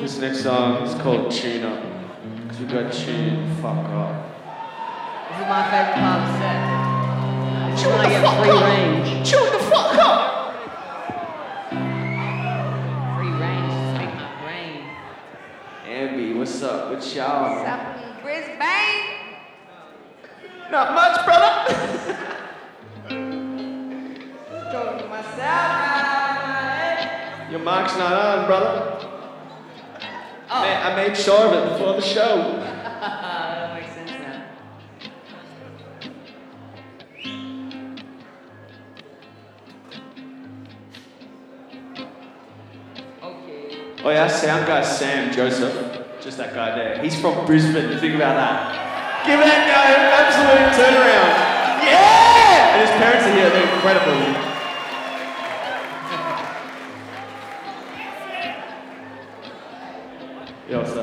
This next song is called Tune Up, because we got tuned fuck up. This is my favorite part of the set. This is when I get free range. Tune the fuck up! Free range to speak my brain. Ambi, what's up? What's y'all? What's up in Brisbane? Not much, brother! Talking to myself, right? Your mic's not on, brother. Oh. I made sure of it before the show. That makes sense now. Okay. Oh yeah, sound guy Sam Joseph, just that guy there. He's from Brisbane, think about that. Give that guy an absolute turnaround. Yeah! And his parents are here, they're incredible.